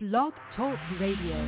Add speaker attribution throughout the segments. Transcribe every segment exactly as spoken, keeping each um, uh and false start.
Speaker 1: Blog Talk Radio.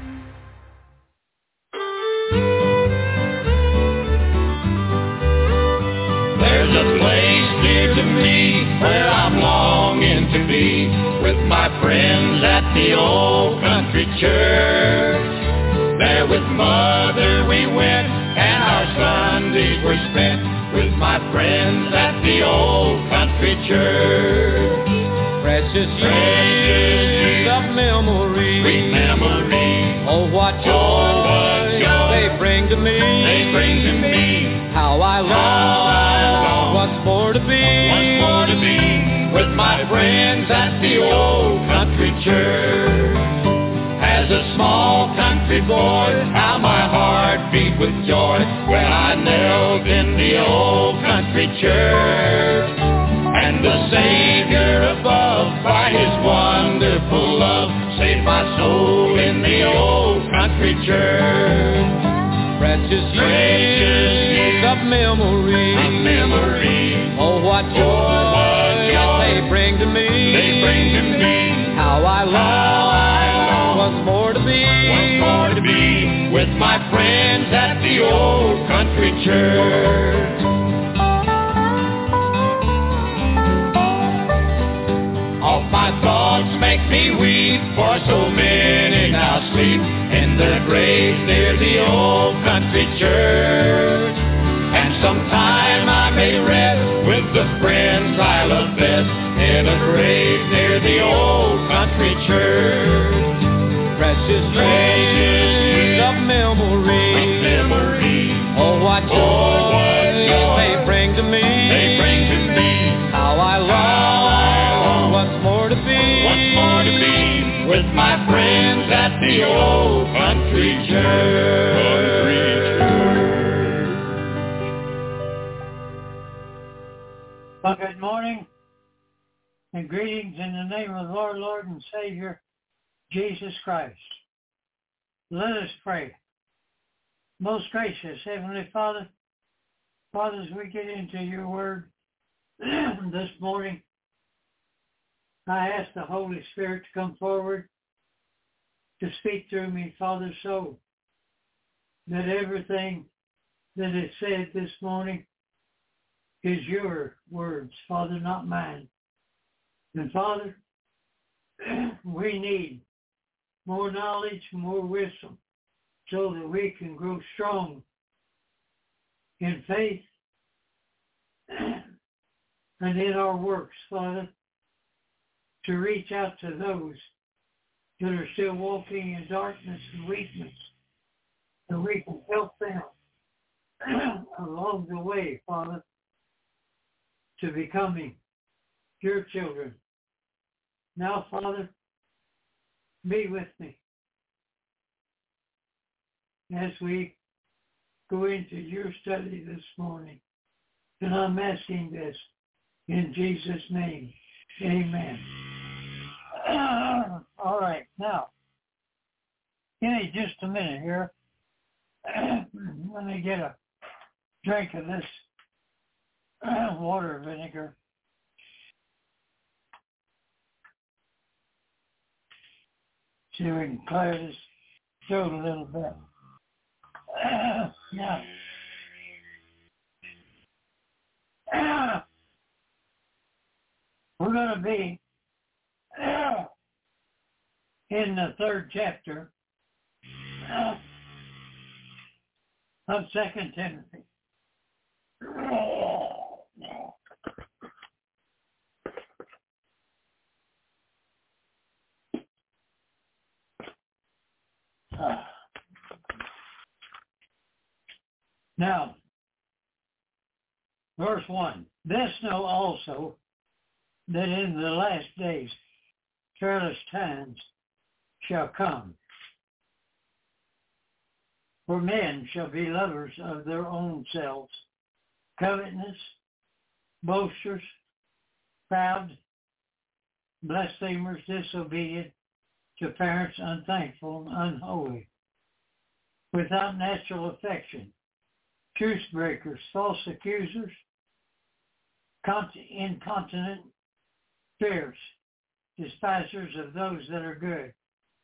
Speaker 2: There's a place dear to me where I'm longing to be with my friends at the old country church. There with Mother we went and our Sundays were spent with my friends at the old country church.
Speaker 3: Precious years of memory,
Speaker 2: sweet memory.
Speaker 3: Oh, what joy,
Speaker 2: oh, what joy
Speaker 3: they bring to me.
Speaker 2: They bring to me.
Speaker 3: How I long once more to be,
Speaker 2: once more to be with my friends at the old country church. As a small country boy, how my heart beat with joy when I knelt in the old country church. And the Savior above, by His wonderful love, saved my soul in the old country church.
Speaker 3: Precious years of memory,
Speaker 2: of memory.
Speaker 3: Oh, what joy,
Speaker 2: oh, what joy
Speaker 3: they bring to me.
Speaker 2: They bring to me.
Speaker 3: How I long once more to be,
Speaker 2: once more to be with my friends at the old country church. All my thoughts make me weep, for so many now sleep in their graves near the old country church. And sometime I may rest with the friends I love best in a grave near the old country church.
Speaker 3: Precious years of memory,
Speaker 2: of memory.
Speaker 3: Oh, what joy,
Speaker 2: oh, what joy
Speaker 3: they bring to me.
Speaker 2: They bring to me.
Speaker 3: How I long once more to be,
Speaker 2: once more to be with my friends at the old country church.
Speaker 4: Well, good morning and greetings in the name of the Lord, Lord and Savior, Jesus Christ. Let us pray. Most gracious Heavenly Father, Father, as we get into your word this morning, I ask the Holy Spirit to come forward to speak through me, Father, so that everything that is said this morning is your words, Father, not mine. And Father, we need more knowledge, more wisdom, so that we can grow strong in faith and in our works, Father, to reach out to those that are still walking in darkness and weakness, and we can help them along the way, Father, to becoming your children. Now, Father, be with me as we go into your study this morning. And I'm asking this in Jesus' name. Amen. Uh, all right, now, give me just a minute here. Let me get a drink of this uh, water vinegar. See if we can clear this throat a little bit. Uh, now, uh, we're going to be uh, in the third chapter uh, of Second Timothy. Uh, now, verse one, this know also that in the last days perilous times shall come. For men shall be lovers of their own selves, covetousness, boasters, proud, blasphemers, disobedient to parents, unthankful and unholy, without natural affection, truce breakers, false accusers, incontinent, fierce, despisers of those that are good,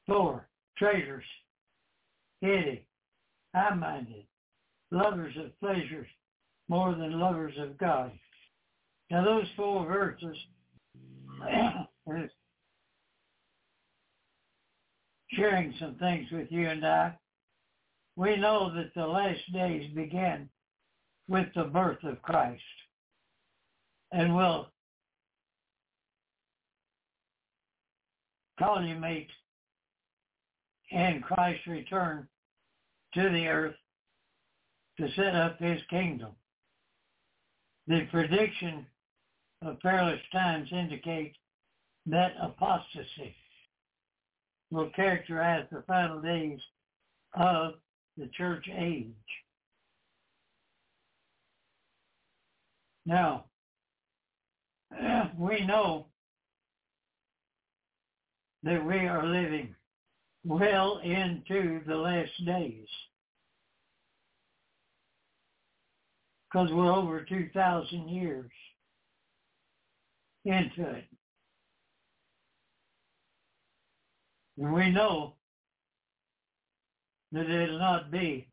Speaker 4: Four, traitors, heady, high-minded, lovers of pleasures more than lovers of God. Now those four verses is sharing some things with you and I. We know that the last days began with the birth of Christ and will culminate in Christ's return to the earth to set up his kingdom. The prediction of perilous times indicate that apostasy will characterize the final days of the church age. Now, we know that we are living well into the last days because we're over two thousand years into it. And we know that it will not be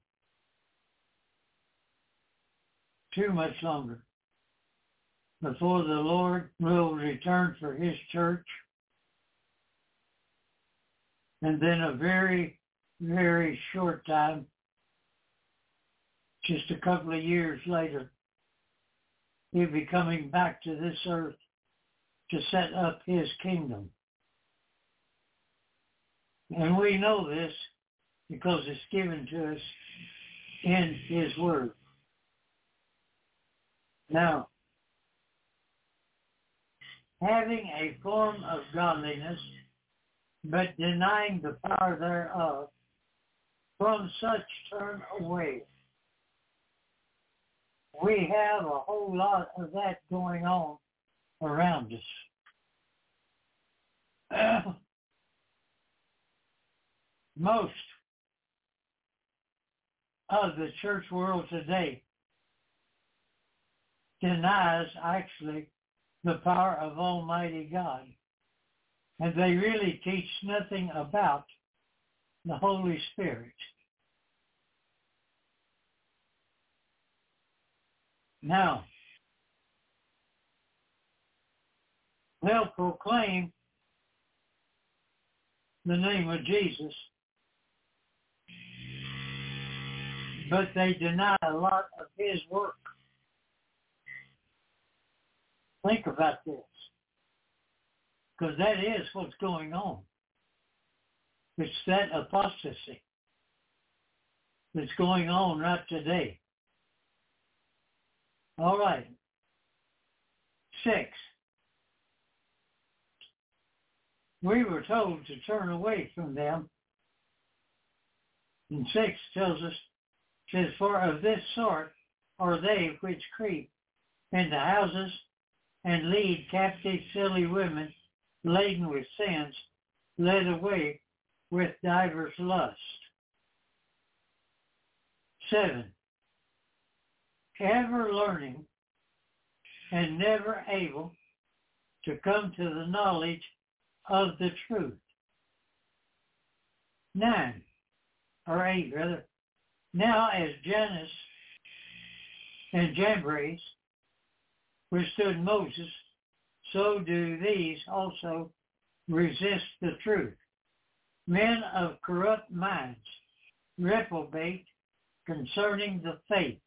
Speaker 4: too much longer before the Lord will return for his church. And then a very, very short time, just a couple of years later, he'll be coming back to this earth to set up his kingdom. And we know this because it's given to us in his word. Now, having a form of godliness, but denying the power thereof, from such turn away. We have a whole lot of that going on around us. Uh, most of the church world today denies actually the power of Almighty God. And they really teach nothing about the Holy Spirit. Now, they'll proclaim the name of Jesus, but they deny a lot of his work. Think about this, because that is what's going on. It's that apostasy that's going on right today. All right. Six. We were told to turn away from them. And six tells us, says, for of this sort are they which creep into houses and lead captive silly women laden with sins, led away with divers lusts. Seven. Ever learning and never able to come to the knowledge of the truth. Nine, or eight rather. Now as Jannes and Jambres withstood Moses, so do these also resist the truth. Men of corrupt minds reprobate concerning the faith.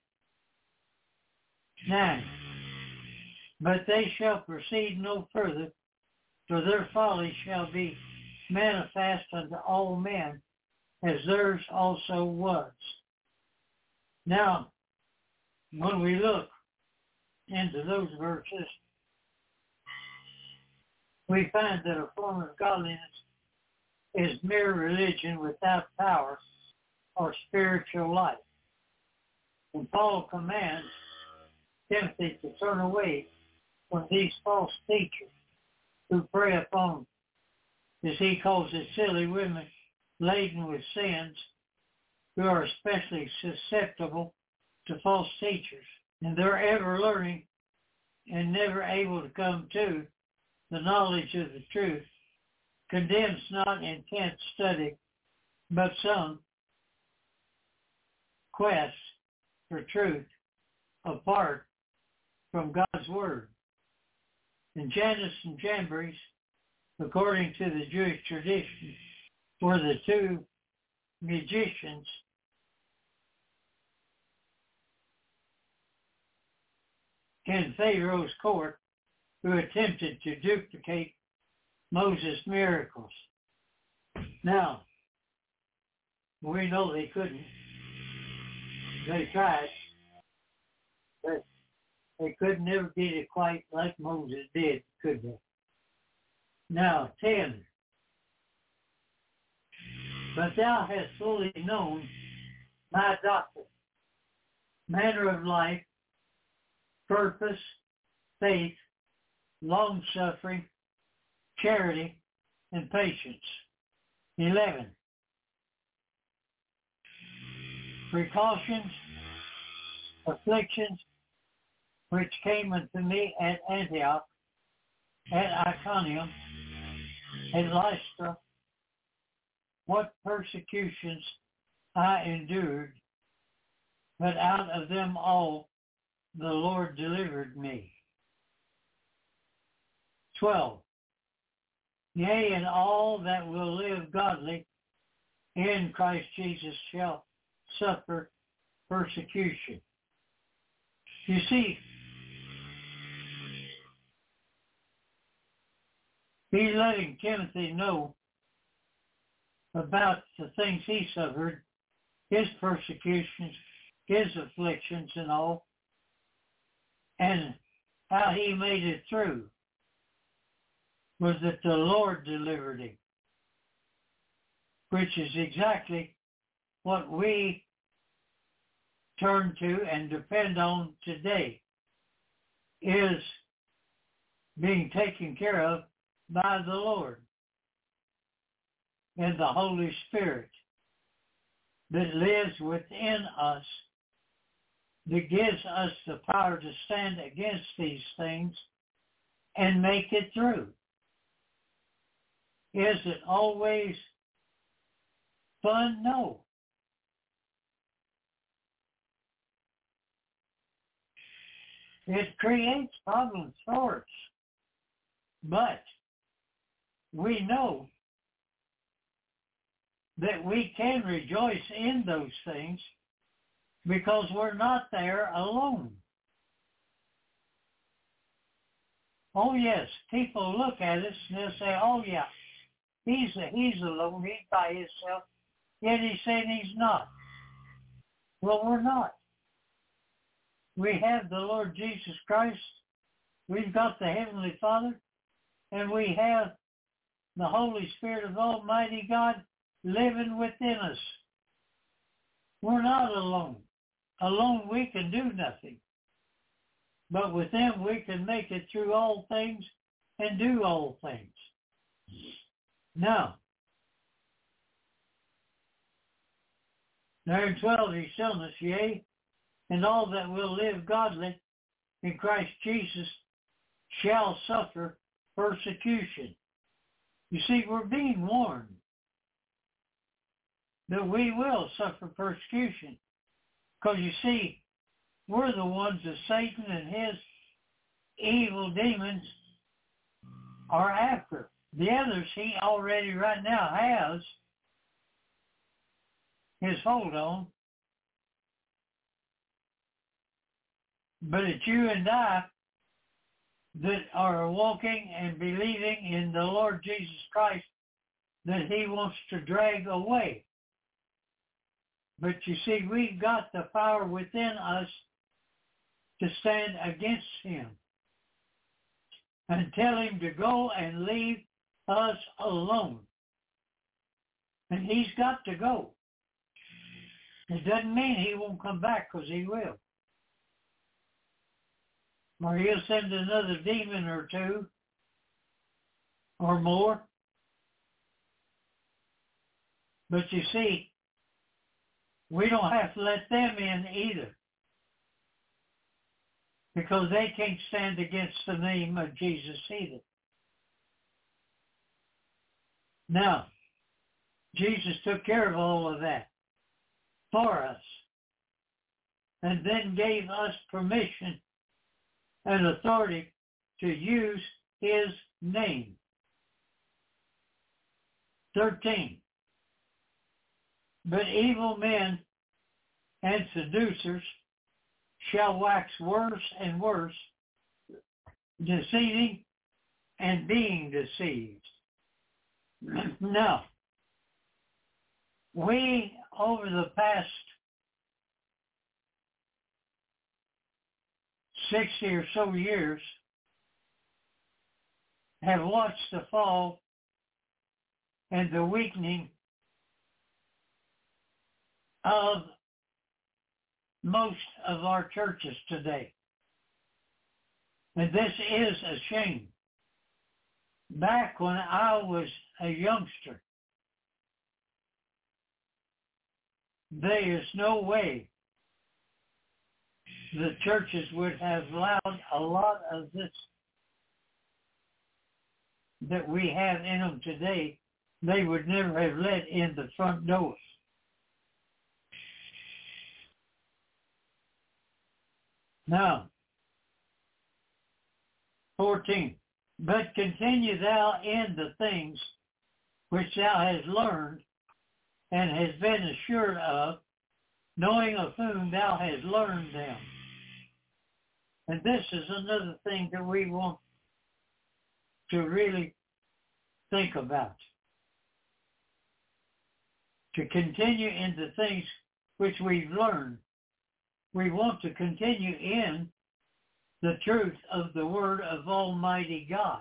Speaker 4: Nine, but they shall proceed no further, for their folly shall be manifest unto all men, as theirs also was. Now, when we look into those verses, we find that a form of godliness is mere religion without power or spiritual life. And Paul commands Timothy to turn away from these false teachers who prey upon, as he calls it, silly women laden with sins, who are especially susceptible to false teachers. And they're ever learning and never able to come to the knowledge of the truth, condemns not intense study, but some quest for truth apart from God's Word. And Jannes and Jambres, according to the Jewish tradition, were the two magicians in Pharaoh's court who attempted to duplicate Moses' miracles. Now, we know they couldn't. They tried, but they could never get it quite like Moses did, could they? Now, ten. But thou hast fully known my doctrine, manner of life, purpose, faith, long-suffering, charity, and patience. eleven. Precautions, afflictions, which came unto me at Antioch, at Iconium, at Lystra, what persecutions I endured, but out of them all the Lord delivered me. twelve. Yea, and all that will live godly in Christ Jesus shall suffer persecution. You see, he's letting Timothy know about the things he suffered, his persecutions, his afflictions and all, and how he made it through was that the Lord delivered him, which is exactly what we turn to and depend on today, is being taken care of by the Lord and the Holy Spirit that lives within us, that gives us the power to stand against these things and make it through. Is it always fun? No. It creates problems for us. But we know that we can rejoice in those things because we're not there alone. Oh yes, people look at us and they'll say, oh yeah, he's a, he's alone, he's by himself, yet he's saying he's not. Well, we're not. We have the Lord Jesus Christ, we've got the Heavenly Father, and we have the Holy Spirit of Almighty God living within us. We're not alone. Alone we can do nothing. But with Him we can make it through all things and do all things. Now, there in twelve He's telling us, yea, and all that will live godly in Christ Jesus shall suffer persecution. You see, we're being warned that we will suffer persecution. Because you see, we're the ones that Satan and his evil demons are after. The others he already right now has his hold on. But it's you and I that are walking and believing in the Lord Jesus Christ that He wants to drag away. But you see, we've got the power within us to stand against Him and tell Him to go and leave us alone. And He's got to go. It doesn't mean He won't come back, because He will. Or He'll send another demon or two or more. But you see, we don't have to let them in either, because they can't stand against the name of Jesus either. Now, Jesus took care of all of that for us and then gave us permission and authority to use his name. thirteen. But evil men and seducers shall wax worse and worse, deceiving and being deceived. Now, we, over the past sixty or so years, have watched the fall and the weakening of most of our churches today. And this is a shame. Back when I was a youngster, there is no way the churches would have allowed a lot of this that we have in them today. They would never have let in the front doors. Now, fourteen. But continue thou in the things which thou hast learned and hast been assured of, knowing of whom thou hast learned them. And this is another thing that we want to really think about. To continue in the things which we've learned. We want to continue in the truth of the Word of Almighty God.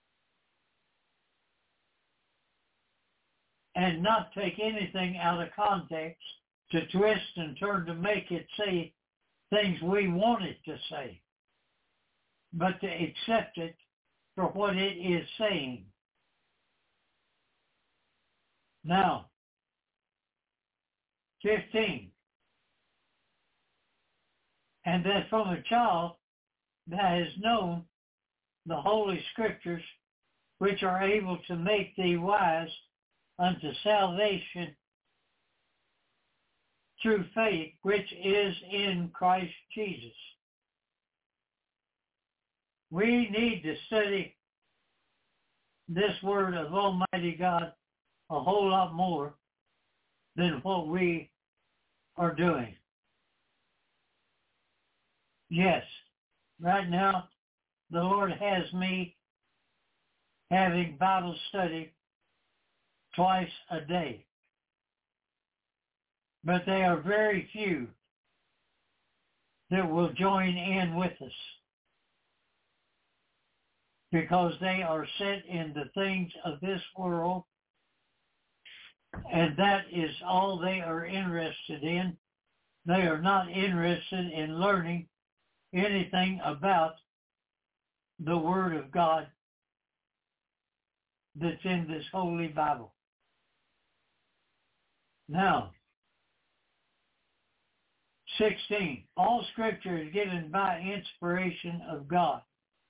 Speaker 4: And not take anything out of context to twist and turn to make it say things we want it to say, but to accept it for what it is saying. Now, fifteen. And that from a child that has known the Holy Scriptures, which are able to make thee wise unto salvation through faith, which is in Christ Jesus. We need to study this Word of Almighty God a whole lot more than what we are doing. Yes, right now, the Lord has me having Bible study twice a day. But they are very few that will join in with us because they are set in the things of this world, and that is all they are interested in. They are not interested in learning anything about the Word of God that's in this Holy Bible. Now, sixteen. All Scripture is given by inspiration of God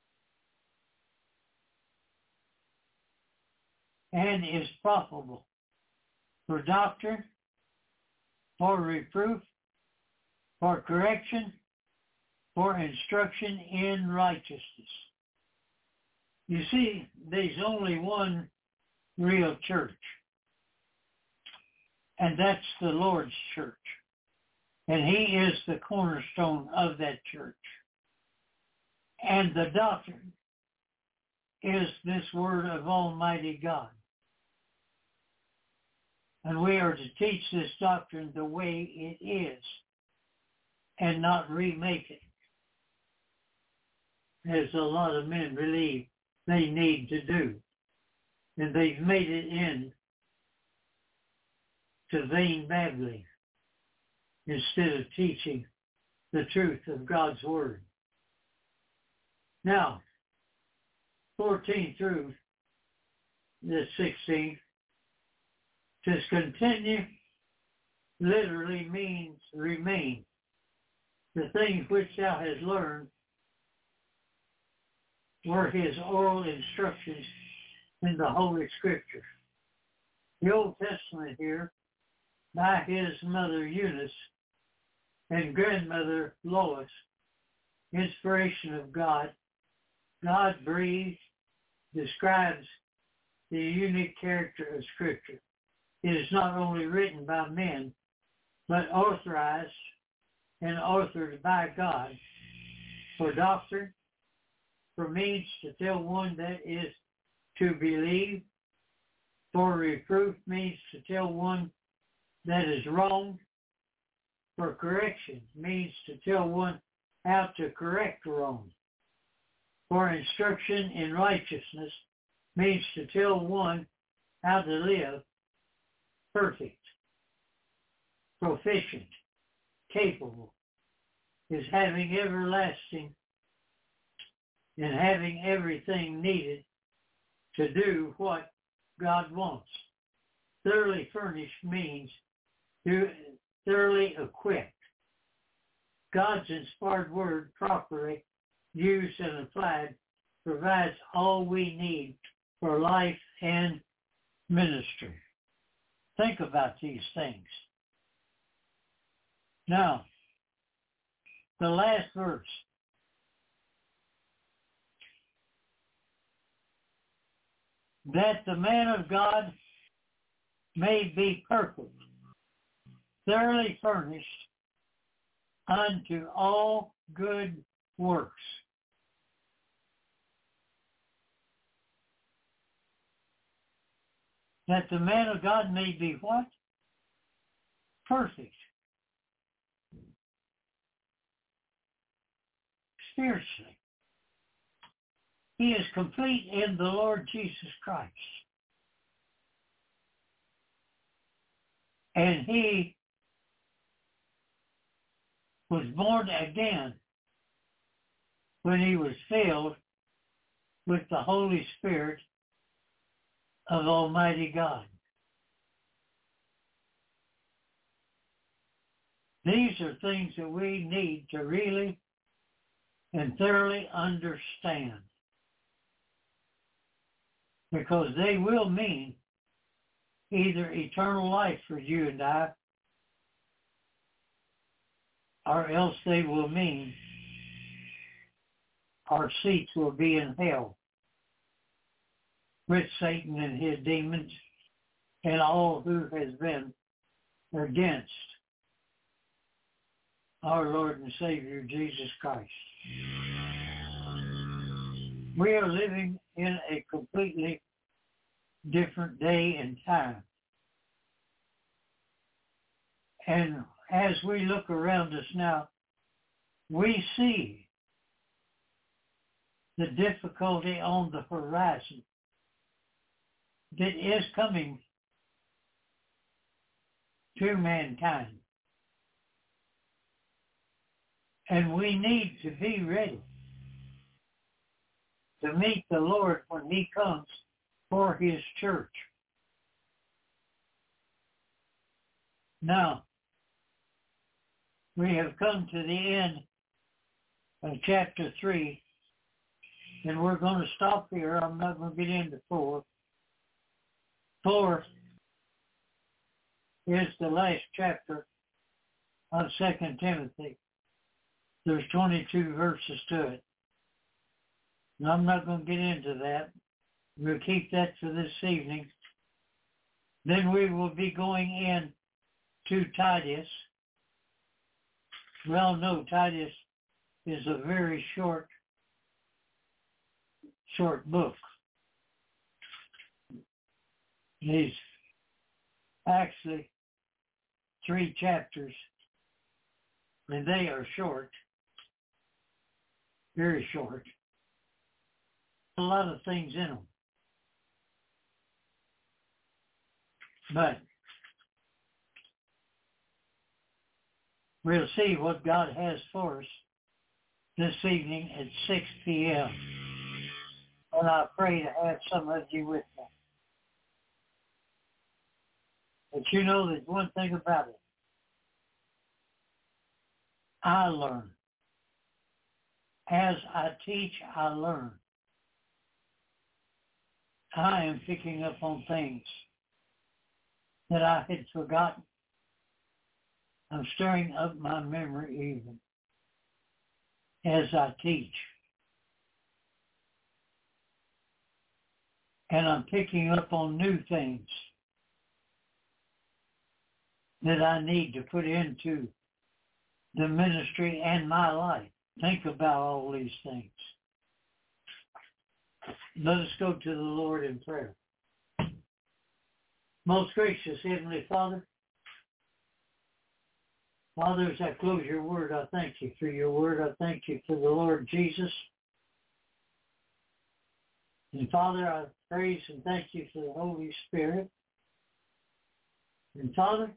Speaker 4: and is profitable for doctrine, for reproof, for correction, for instruction in righteousness. You see, there's only one real church, and that's the Lord's church. And he is the cornerstone of that church. And the doctrine is this Word of Almighty God. And we are to teach this doctrine the way it is and not remake it, as a lot of men believe they need to do. And they've made it in to vain babbling instead of teaching the truth of God's Word. Now, fourteen through the sixteen, to continue literally means remain. The things which thou hast learned were his oral instructions in the Holy Scripture. The Old Testament here, by his mother Eunice and grandmother Lois, inspiration of God, God breathed, describes the unique character of Scripture. It is not only written by men, but authorized and authored by God for doctrine, for means to tell one that is to believe, for reproof means to tell one that is wrong, for correction means to tell one how to correct wrong, for instruction in righteousness means to tell one how to live perfect, proficient, capable, is having everlasting and having everything needed to do what God wants. Thoroughly furnished means to thoroughly equipped. God's inspired word, properly used and applied, provides all we need for life and ministry. Think about these things. Now, the last verse. That the man of God may be perfect, thoroughly furnished unto all good works. That the man of God may be what? Perfect. Spiritually. He is complete in the Lord Jesus Christ. And he was born again when he was filled with the Holy Spirit of Almighty God. These are things that we need to really and thoroughly understand, because they will mean either eternal life for you and I, or else they will mean our seats will be in hell with Satan and his demons and all who has been against our Lord and Savior Jesus Christ. We are living in a completely different day and time. And as we look around us now, we see the difficulty on the horizon that is coming to mankind. And we need to be ready to meet the Lord when he comes for his church. Now, we have come to the end of chapter three, and we're going to stop here. I'm not going to get into four. Four is the last chapter of Second Timothy. There's twenty-two verses to it. And I'm not going to get into that. We'll keep that for this evening. Then we will be going in to Titus. We all know Titus is a very short, short book. He's actually three chapters, and they are short, very short. A lot of things in them. But we'll see what God has for us this evening at six p.m. And I pray to have some of you with me. But you know, there's one thing about it. I learn. As I teach, I learn. I am picking up on things that I had forgotten. I'm stirring up my memory even as I teach. And I'm picking up on new things that I need to put into the ministry and my life. Think about all these things. Let us go to the Lord in prayer. Most gracious Heavenly Father, Father, as I close your word, I thank you for your word. I thank you for the Lord Jesus. And Father, I praise and thank you for the Holy Spirit. And Father,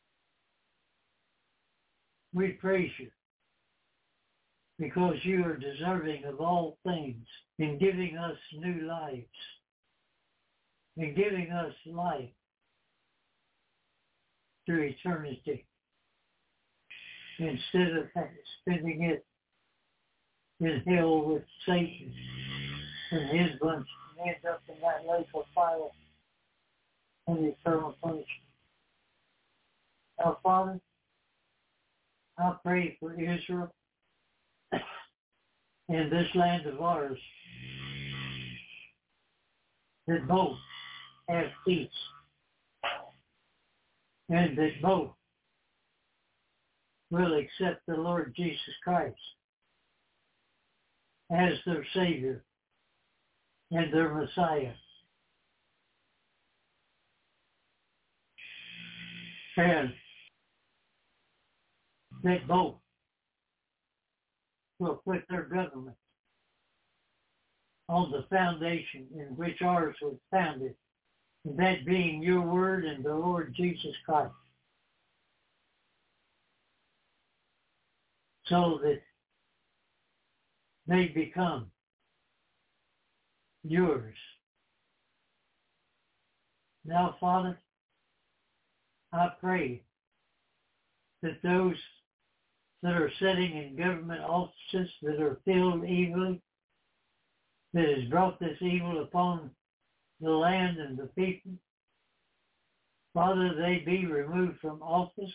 Speaker 4: we praise you because you are deserving of all things in giving us new lives, in giving us life through eternity, instead of spending it in hell with Satan and his bunch, and end up in that lake of fire and eternal punishment. Now, Father, I pray for Israel and this land of ours, that both have peace and that both will accept the Lord Jesus Christ as their Savior and their Messiah. And that both will put their government on the foundation in which ours was founded, that being your word and the Lord Jesus Christ, so that they become yours. Now, Father, I pray that those that are sitting in government offices that are filled evilly, that has brought this evil upon the land and the people, Father, they be removed from office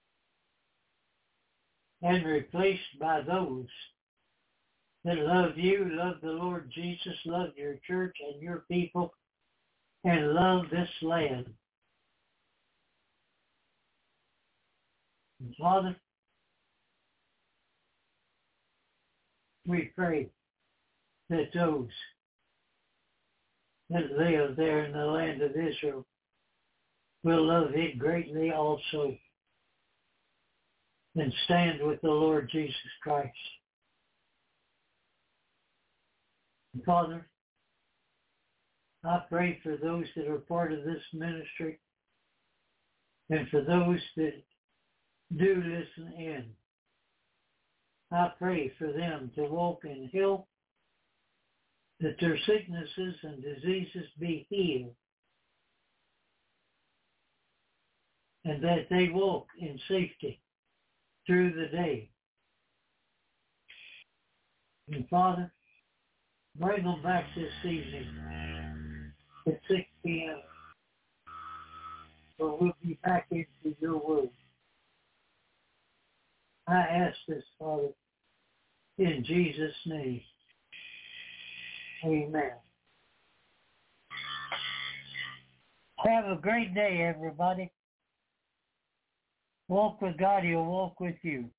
Speaker 4: and replaced by those that love you, love the Lord Jesus, love your church and your people, and love this land. And Father, we pray that those that live there in the land of Israel will love it greatly also and stand with the Lord Jesus Christ. And Father, I pray for those that are part of this ministry and for those that do listen in. I pray for them to walk in health, that their sicknesses and diseases be healed, and that they walk in safety through the day. And Father, bring them back this evening at six p.m. so we'll be back into your word. I ask this, Father, in Jesus' name. Amen. Have a great day, everybody. Walk with God, He'll walk with you.